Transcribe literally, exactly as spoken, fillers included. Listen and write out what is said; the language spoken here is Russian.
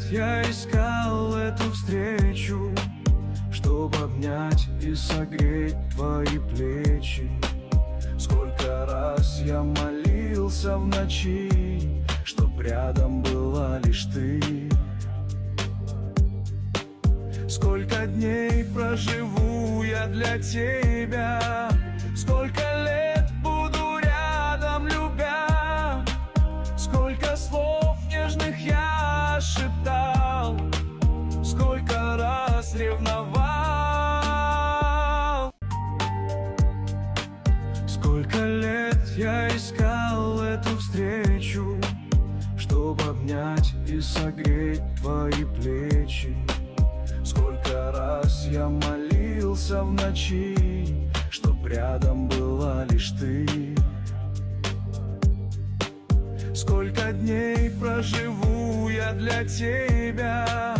я искал эту встречу, чтобы обнять и согреть твои плечи. Сколько раз я молился в ночи, чтоб рядом была лишь ты. Сколько дней проживу я для тебя, сколько лет буду рядом, любя. Сколько слов нежных я шептал, сколько раз ревновал. Сколько лет я искал эту встречу, чтобы обнять и согреть твои плечи. Сколько раз я молился в ночи, чтоб рядом была лишь ты. Сколько дней проживу я для тебя,